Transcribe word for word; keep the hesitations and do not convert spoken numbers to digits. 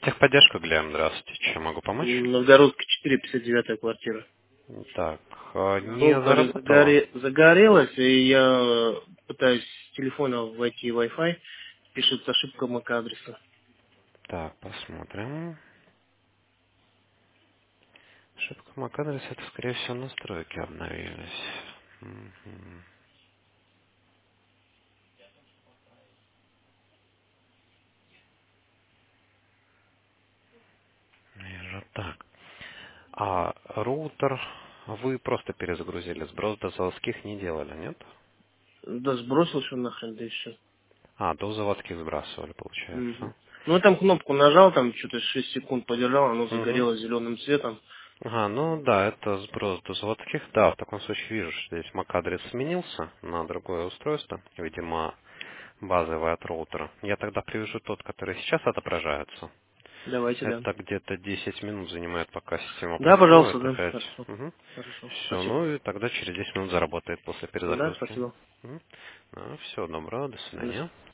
Техподдержка, Глеб, здравствуйте. Чем могу помочь? Новгородка четыре, пятьдесят девятая квартира. Так, э, не Роутер заработало. загоре- загорелась, и я пытаюсь с телефона войти в Wi-Fi. Пишется ошибка эм эй си-адреса. Так, посмотрим. Ошибка MAC-адреса, это, скорее всего, настройки обновились. Мгм. Вижу, так. А роутер вы просто перезагрузили, сброс до заводских не делали, нет? Да сбросил все нахрен, да и все. А, до заводских сбрасывали, получается. Ну, я там кнопку нажал, там что-то шесть секунд подержал, оно Угу. загорелось зеленым цветом. Ага, ну да, это сброс до заводских. Да, в таком случае вижу, что здесь MAC-адрес сменился на другое устройство. Видимо, базовый от роутера. Я тогда привяжу тот, который сейчас отображается. Давайте, да. Это где-то десять минут занимает, пока система Да, пожалуйста, построит да. опять. Хорошо. Угу. Хорошо. Все, Спасибо. ну и тогда через десять минут заработает после Да, перезагрузки. спасибо. Угу. Все, доброго, до До свидания. свидания.